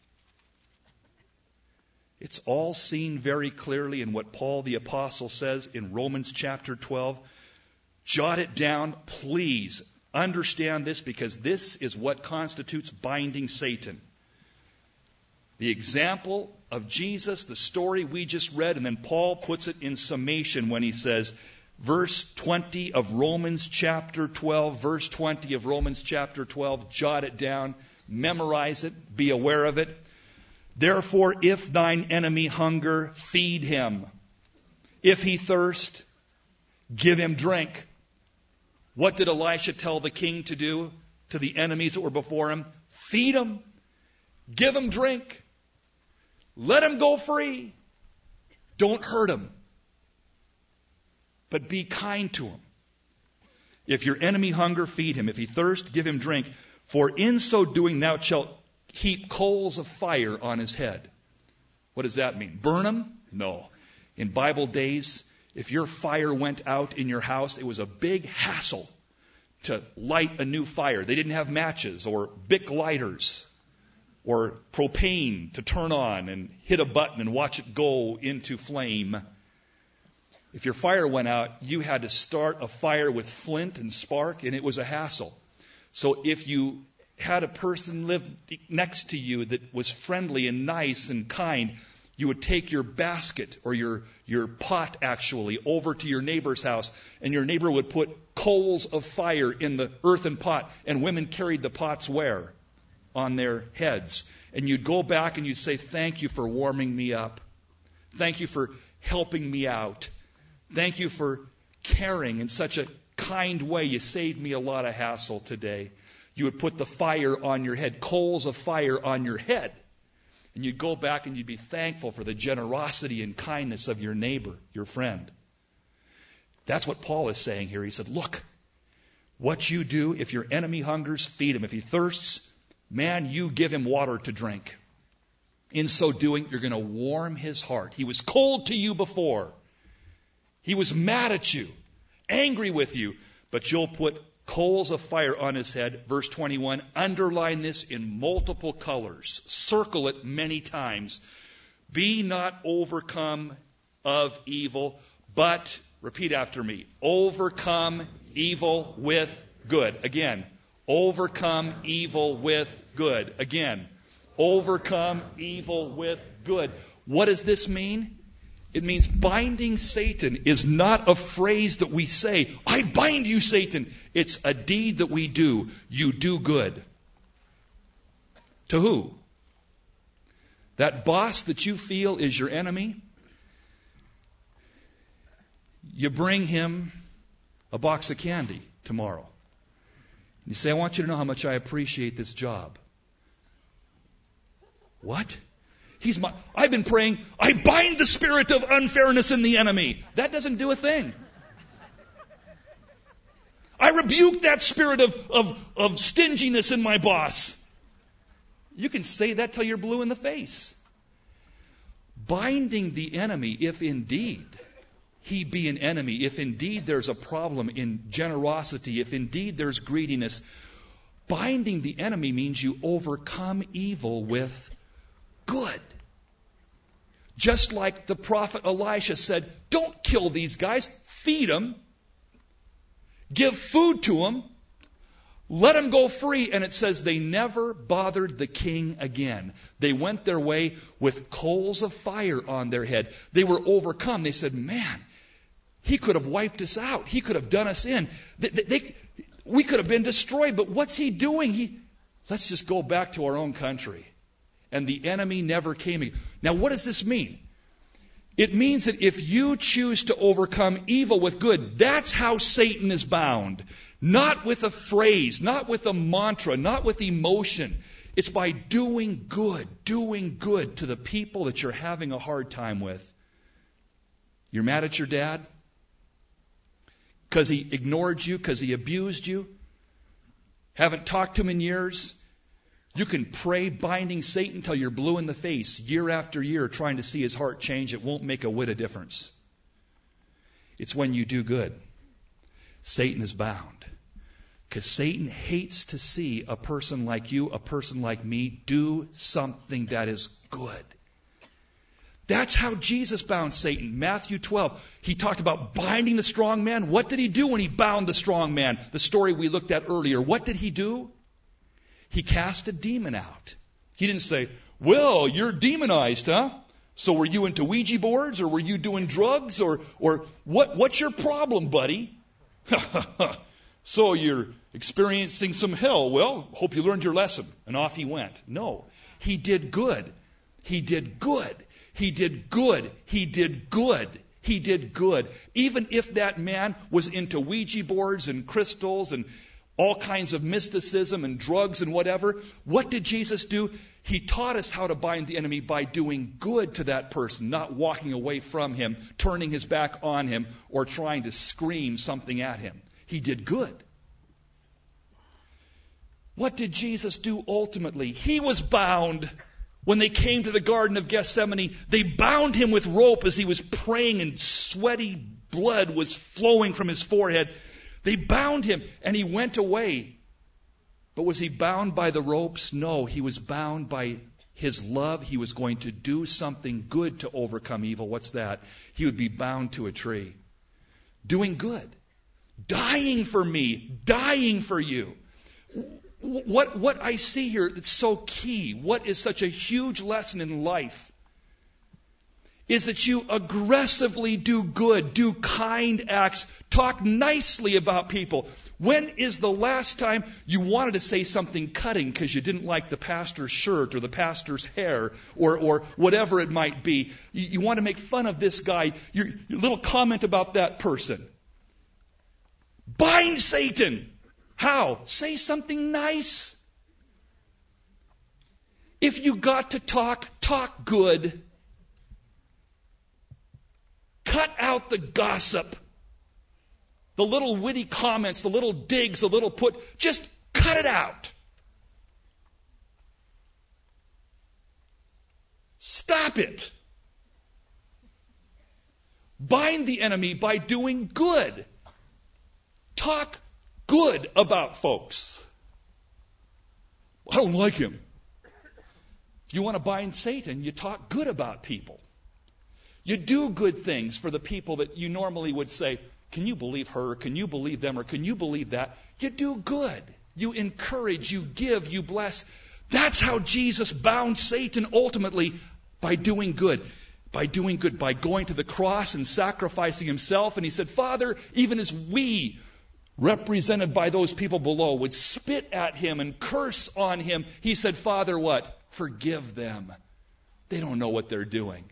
It's all seen very clearly in what Paul the Apostle says in Romans chapter 12. Jot it down, please. Understand this, because this is what constitutes binding Satan. The example of Jesus, the story we just read, and then Paul puts it in summation when he says, verse 20 of Romans chapter 12, verse 20 of Romans chapter 12, jot it down, memorize it, be aware of it. Therefore, if thine enemy hunger, feed him. If he thirst, give him drink. What did Elisha tell the king to do to the enemies that were before him? Feed him. Give him drink. Let him go free. Don't hurt him. But be kind to him. If your enemy hunger, feed him. If he thirst, give him drink. For in so doing thou shalt heap coals of fire on his head. What does that mean? Burn him? No. In Bible days, if your fire went out in your house, it was a big hassle to light a new fire. They didn't have matches or Bic lighters. or propane to turn on and hit a button and watch it go into flame. If your fire went out, you had to start a fire with flint and spark, and it was a hassle. So if you had a person live next to you that was friendly and nice and kind, you would take your basket or your pot actually over to your neighbor's house, and your neighbor would put coals of fire in the earthen pot, and women carried the pots where? On their heads. And you'd go back and you'd say, thank you for warming me up. Thank you for helping me out. Thank you for caring in such a kind way. You saved me a lot of hassle today. You would put the fire on your head, coals of fire on your head. And you'd go back and you'd be thankful for the generosity and kindness of your neighbor, your friend. That's what Paul is saying here. He said, look, what you do, if your enemy hungers, feed him. If he thirsts, man, you give him water to drink. In so doing, you're going to warm his heart. He was cold to you before. He was mad at you, angry with you, but you'll put coals of fire on his head. Verse 21, underline this in multiple colors. Circle it many times. Be not overcome of evil, but, repeat after me, overcome evil with good. Again, overcome evil with good. Again, overcome evil with good. What does this mean? It means binding Satan is not a phrase that we say, I bind you, Satan. It's a deed that we do. You do good. To who? That boss that you feel is your enemy? You bring him a box of candy tomorrow. You say, I want you to know how much I appreciate this job. What? I've been praying, I bind the spirit of unfairness in the enemy. That doesn't do a thing. I rebuke that spirit of stinginess in my boss. You can say that till you're blue in the face. Binding the enemy, if indeed he be an enemy, if indeed there's a problem in generosity, if indeed there's greediness, binding the enemy means you overcome evil with good. Just like the prophet Elisha said, don't kill these guys, feed them, give food to them, let them go free. And it says they never bothered the king again. They went their way with coals of fire on their head. They were overcome. They said, man, he could have wiped us out. He could have done us in. We could have been destroyed. But what's he doing? Let's just go back to our own country. And the enemy never came. Now, what does this mean? It means that if you choose to overcome evil with good, that's how Satan is bound. Not with a phrase, not with a mantra, not with emotion. It's by doing good to the people that you're having a hard time with. You're mad at your dad? Because he ignored you, because he abused you? Haven't talked to him in years? You can pray binding Satan till you're blue in the face, year after year, trying to see his heart change. It won't make a whit of difference. It's when you do good. Satan is bound. Because Satan hates to see a person like you, a person like me, do something that is good. That's how Jesus bound Satan. Matthew 12, he talked about binding the strong man. What did he do when he bound the strong man? The story we looked at earlier. What did he do? He cast a demon out. He didn't say, well, you're demonized, huh? So were you into Ouija boards, or were you doing drugs, or what's your problem, buddy? So you're experiencing some hell. Well, hope you learned your lesson. And off he went. No, he did good. He did good. He did good. He did good. He did good. Even if that man was into Ouija boards and crystals and all kinds of mysticism and drugs and whatever, what did Jesus do? He taught us how to bind the enemy by doing good to that person, not walking away from him, turning his back on him, or trying to scream something at him. He did good. What did Jesus do ultimately? He was bound. When they came to the Garden of Gethsemane, they bound him with rope as he was praying, and sweaty blood was flowing from his forehead. They bound him, and he went away. But was he bound by the ropes? No, he was bound by his love. He was going to do something good to overcome evil. What's that? He would be bound to a tree. Doing good. Dying for me. Dying for you. What I see here that's so key, what is such a huge lesson in life, is that you aggressively do good, do kind acts, talk nicely about people. When is the last time you wanted to say something cutting because you didn't like the pastor's shirt or the pastor's hair or whatever it might be? You want to make fun of this guy, your little comment about that person. Bind Satan. How? Say something nice. If you got to talk, talk good. Cut out the gossip, the little witty comments, the little digs, the little just cut it out. Stop it. Bind the enemy by doing good. Talk good about folks. I don't like him. If you want to bind Satan, you talk good about people. You do good things for the people that you normally would say, can you believe her? Can you believe them? Or can you believe that? You do good. You encourage, you give, you bless. That's how Jesus bound Satan ultimately, by doing good. By doing good, by going to the cross and sacrificing himself. And he said, Father, even as we, represented by those people below, would spit at him and curse on him, he said, Father, what? Forgive them. They don't know what they're doing.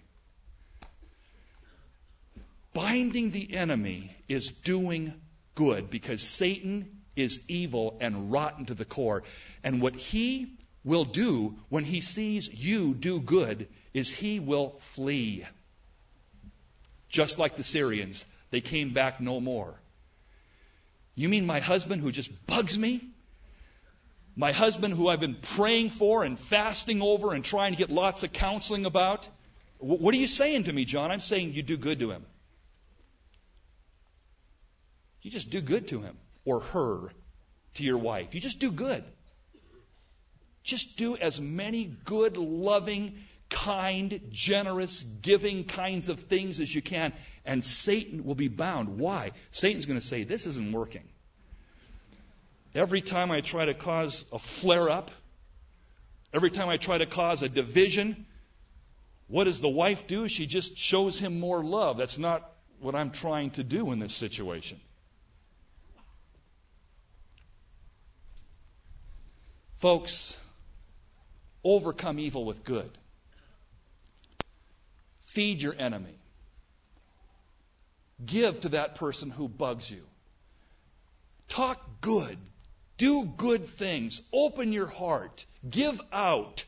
Binding the enemy is doing good because Satan is evil and rotten to the core. And what he will do when he sees you do good is he will flee. Just like the Syrians, they came back no more. You mean my husband who just bugs me? My husband who I've been praying for and fasting over and trying to get lots of counseling about? What are you saying to me, John? I'm saying you do good to him. You just do good to him or her, to your wife. You just do good. Just do as many good, loving, kind, generous, giving kinds of things as you can, and Satan will be bound. Why? Satan's going to say, this isn't working. Every time I try to cause a flare-up, every time I try to cause a division, what does the wife do? She just shows him more love. That's not what I'm trying to do in this situation. Folks, overcome evil with good. Feed your enemy. Give to that person who bugs you. Talk good. Do good things. Open your heart. Give out.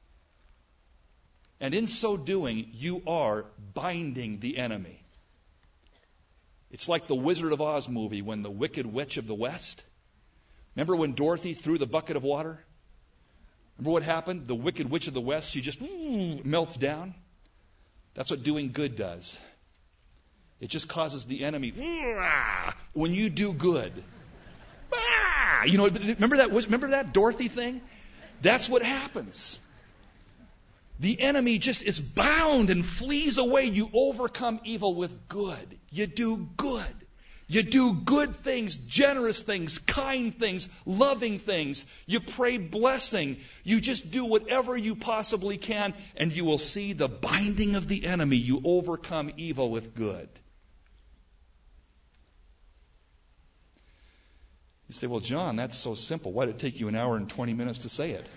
And in so doing, you are binding the enemy. It's like the Wizard of Oz movie when the Wicked Witch of the West. Remember when Dorothy threw the bucket of water? Remember what happened? The Wicked Witch of the West, she just melts down. That's what doing good does. It just causes the enemy, when you do good. You know, remember that Dorothy thing? That's what happens. The enemy just is bound and flees away. You overcome evil with good. You do good. You do good things, generous things, kind things, loving things. You pray blessing. You just do whatever you possibly can, and you will see the binding of the enemy. You overcome evil with good. You say, well, John, that's so simple. Why did it take you an hour and 20 minutes to say it?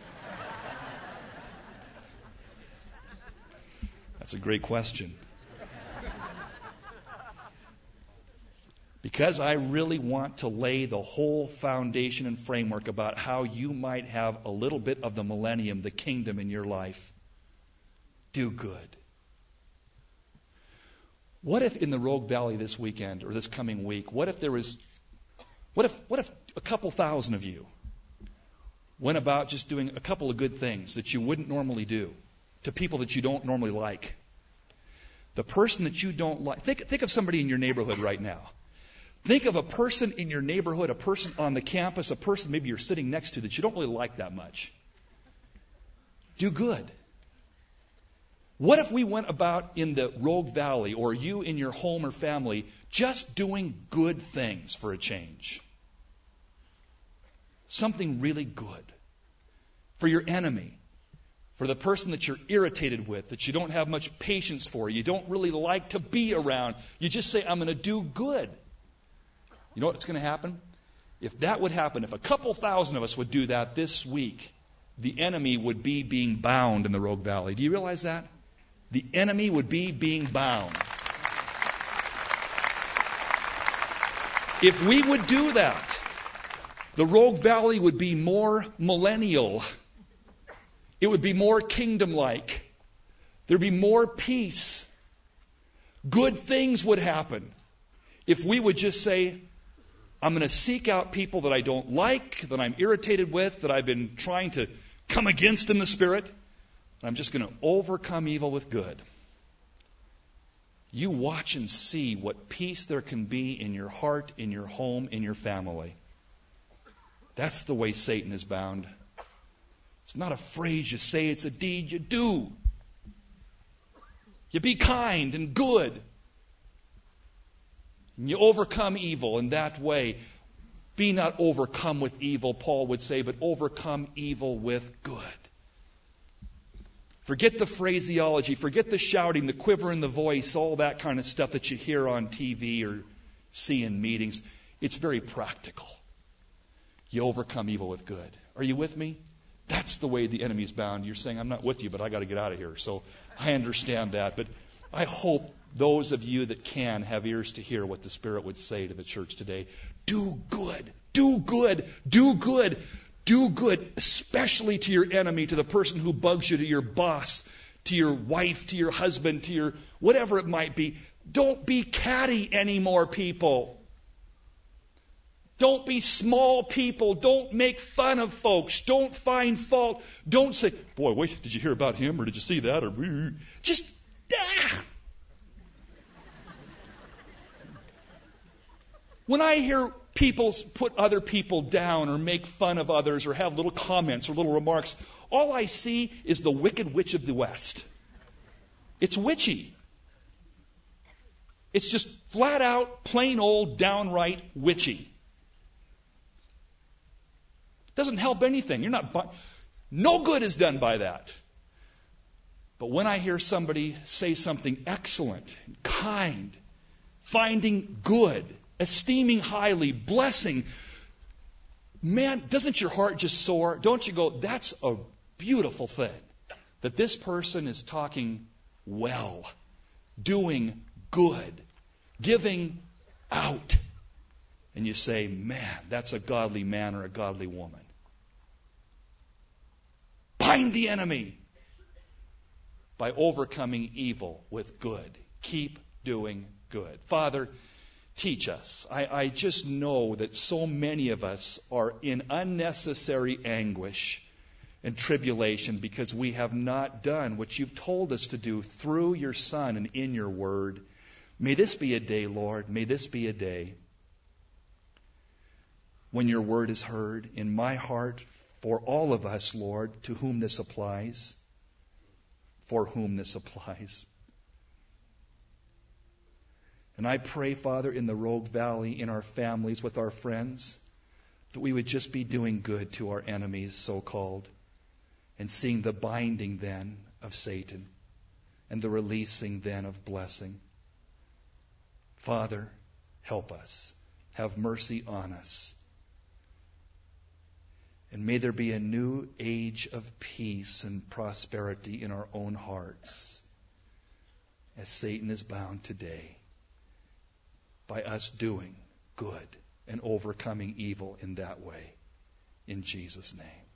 That's a great question. Because I really want to lay the whole foundation and framework about how you might have a little bit of the millennium, the kingdom in your life. Do good. What if in the Rogue Valley this weekend or this coming week, what if a couple thousand of you went about just doing a couple of good things that you wouldn't normally do to people that you don't normally like? The person that you don't like, think of somebody in your neighborhood right now. Think of a person in your neighborhood, a person on the campus, a person maybe you're sitting next to that you don't really like that much. Do good. What if we went about in the Rogue Valley, or you in your home or family, just doing good things for a change? Something really good. For your enemy. For the person that you're irritated with, that you don't have much patience for, you don't really like to be around. You just say, I'm going to do good. You know what's going to happen? If that would happen, if a couple thousand of us would do that this week, the enemy would be being bound in the Rogue Valley. Do you realize that? The enemy would be being bound. If we would do that, the Rogue Valley would be more millennial. It would be more kingdom-like. There'd be more peace. Good things would happen if we would just say, I'm going to seek out people that I don't like, that I'm irritated with, that I've been trying to come against in the Spirit. I'm just going to overcome evil with good. You watch and see what peace there can be in your heart, in your home, in your family. That's the way Satan is bound. It's not a phrase you say, it's a deed you do. You be kind and good. And you overcome evil in that way. Be not overcome with evil, Paul would say, but overcome evil with good. Forget the phraseology, forget the shouting, the quiver in the voice, all that kind of stuff that you hear on TV or see in meetings. It's very practical. You overcome evil with good. Are you with me? That's the way the enemy is bound. You're saying, I'm not with you, but I got to get out of here. So I understand that. But I hope those of you that can have ears to hear what the Spirit would say to the church today. Do good. Do good. Do good. Do good, especially to your enemy, to the person who bugs you, to your boss, to your wife, to your husband, to your whatever it might be. Don't be catty anymore, people. Don't be small people. Don't make fun of folks. Don't find fault. Don't say, boy, wait, did you hear about him or did you see that? Or just, When I hear people put other people down or make fun of others or have little comments or little remarks, all I see is the Wicked Witch of the West. It's witchy. It's just flat out, plain old, downright witchy. Doesn't help anything. No good is done by that. But when I hear somebody say something excellent, kind, finding good, esteeming highly, blessing, man, doesn't your heart just soar? Don't you go, that's a beautiful thing. That this person is talking well, doing good, giving out. And you say, man, that's a godly man or a godly woman. Bind the enemy by overcoming evil with good. Keep doing good. Father, teach us. I just know that so many of us are in unnecessary anguish and tribulation because we have not done what you've told us to do through your Son and in your word. May this be a day, Lord, may this be a day when your word is heard in my heart for all of us, Lord, to whom this applies, for whom this applies. And I pray, Father, in the Rogue Valley, in our families, with our friends, that we would just be doing good to our enemies, so-called, and seeing the binding then of Satan and the releasing then of blessing. Father, help us. Have mercy on us. And may there be a new age of peace and prosperity in our own hearts as Satan is bound today by us doing good and overcoming evil in that way. In Jesus' name.